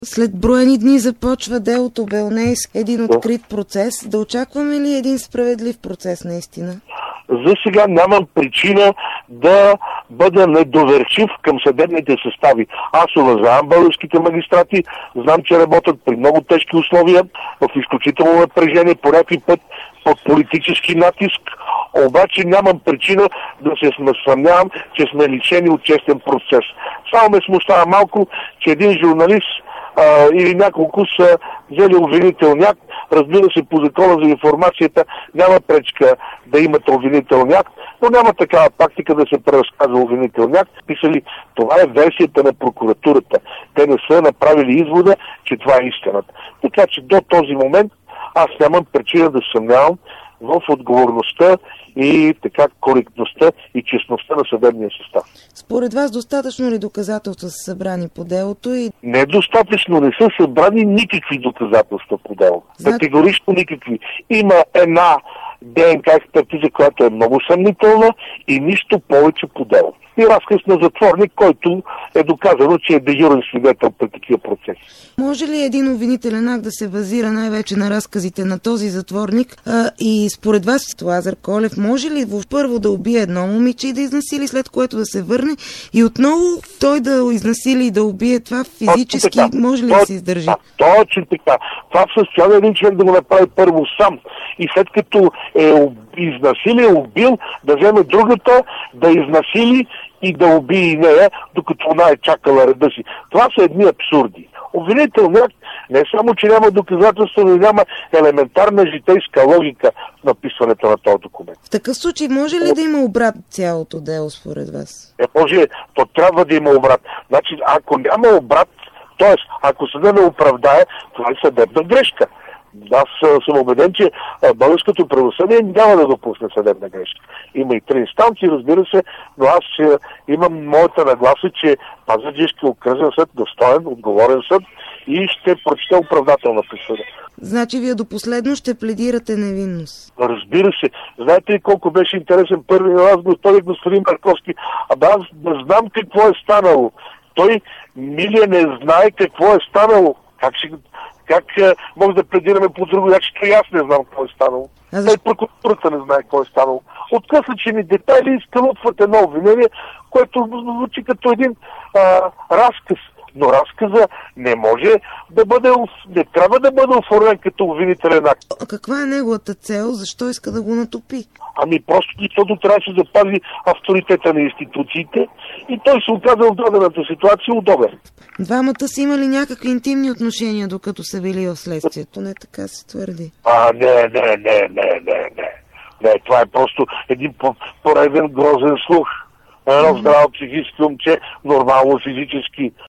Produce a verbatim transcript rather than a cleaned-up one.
След броени дни започва делото Белнейски, един открит процес. Да очакваме ли един справедлив процес наистина? За сега нямам причина да бъда недоверчив към съдебните състави. Аз уважавам българските магистрати, знам, че работят при много тежки условия, в изключително напрежение, по някой път под политически натиск, обаче нямам причина да се съмнявам, че сме лишени от честен процес. Само ме смущава малко, че един журналист а, или няколко са взели обвинителен акт. Разбира се, по закона за информацията няма пречка да имате обвинителен акт, но няма такава практика да се преразказва обвинителен акт. Писали, това е версията на прокуратурата. Те не са направили извода, че това е истината. Така че до този момент аз нямам причина да съмнявам в отговорността и така коректността и честността на съдебния състав. Според вас достатъчно ли доказателства са събрани по делото? И... Недостатъчно, не са събрани никакви доказателства по делото. Зна... Категорично никакви. Има една ДНК експертиза, която е много съмнителна и нищо повече по делото. И разказ на затворник, който е доказано, че е дежурен свидетел при такива процеси. Може ли един обвинителен акт да се базира най-вече на разказите на този затворник? А, и според вас, Лазар Колев, може ли първо да убие едно момиче и да изнасили, след което да се върне и отново той да изнасили и да убие? Това физически може ли да се издържи? Да, точно така. Това в състояние един човек да го направи първо сам и след като е изнасили, убил, да вземе другата, да изнасили и да убие и нея, докато она е чакала реда си. Това са едни абсурди. Обвинителният не само, че няма доказателство, но няма елементарна житейска логика в написването на този документ. В такъв случай може ли да има обрат цялото дело според вас? Е, може, то трябва да има обрат. Значи, ако няма обрат, т.е. ако съда не оправдае, това е съдебна грешка. Аз съм убеден, че българското правосъдие няма да допусне съдебна грешка. Има и три инстанции, разбира се, но аз имам моята нагласа, че Пазарджишки окръжен съд, достоен, отговорен съд и ще прочете оправдателна присъда. Значи вие до последно ще пледирате невинност? Разбира се. Знаете ли колко беше интересен първи на вас, господин, господин Марковски? Абе аз не знам какво е станало. Той, Милия, не знае какво е станало. Как ще... Как е, може да пледираме по друго, защото и аз не знам какво е станало. Той прокуратурата не знае какво е станало. Откъсличени детайли изкълъпват едно обвинение, което звучи като един а, разказ. Но разказа не може да бъде, не трябва да бъде оформен като обвинителен акт. А каква е неговата цел? Защо иска да го натопи? Ами просто защото трябваше да запази авторитета на институциите и той се оказа в дадената ситуация удобен. Двамата са имали някакви интимни отношения, докато са били в следствието, не така се твърди. А, не, не, не, не, не, не. Не, това е просто един пореден грозен слух. Едно здраво психически момче, нормално физически